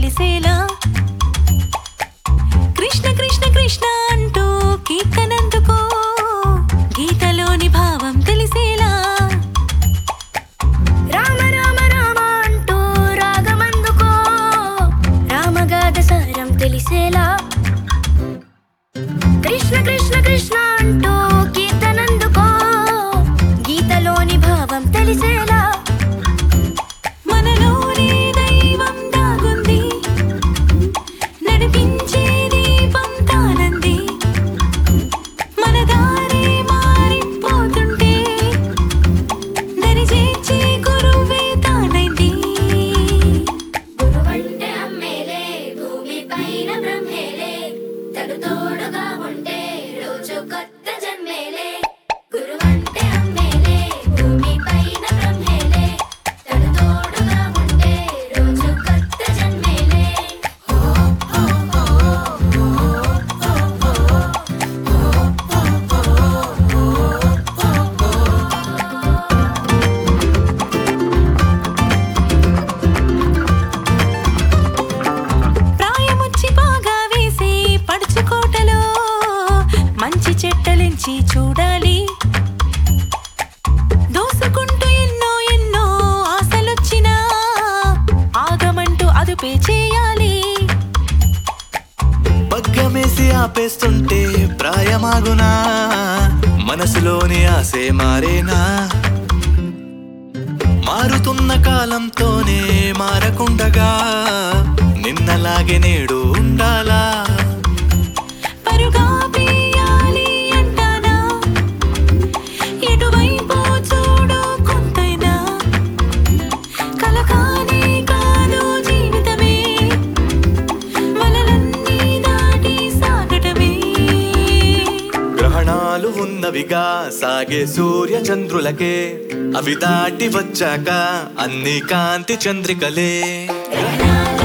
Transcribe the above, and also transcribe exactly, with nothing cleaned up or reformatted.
తెలిసేలా కృష్ణ కృష్ణ కృష్ణ అంటూ కీర్తనందుకో గీతలోని భావం తెలిసేలా రామ రామ రామ అంటూ రాగమందుకో రామగాథ సారం తెలిసేలా కృష్ణ కృష్ణ కృష్ణ అంటూ కీర్తనందుకో గీతలోని భావం తెలిసేలా మనలోని దైవం దాగుంది నడిపించే దీపం తానంది మన దారి మారిపోతుంటే దరి చేర్చే గురువే తానైంది గురువంటే అమ్మేలే భూమి పైన బ్రహ్మేలే తను తోడుగా ఉంటే రోజు కొత్త జన్మేలే గురువంటే అమ్మేలే భూమి పైన బ్రహ్మేలే తను తోడుగా ఉంటే రోజు కొత్త జన్మేలే ప్రాయముచ్చి బాగా వేసి పడుచుకోటలో మంచి చెట్టలించి చూడాలి దోసుకుంటూ ఎన్నో ఎన్నో ఆశలొచ్చినా ఆగమంటూ అదుపే చేయాలి పగ్గమేసి ఆపేస్తుంటే ప్రాయమాగునా మనసులోని ఆసే మారేనా మారుతున్న కాలంతోనే మారకుండగా నిన్నలాగే నేడు ఉండాలా పరుగా వేయాలి అంటానా ఎటువైపు చూడు కొంతైనా కలకానే కాదు జీవితమే వలలన్నీ దాటి సాగటమే గ్రహణాలు ఉన్నవిగా సాగే సూర్య చంద్రులకే అవి దాటి వచ్చాక అన్ని కాంతి చంద్రికలే గ్రహణాలు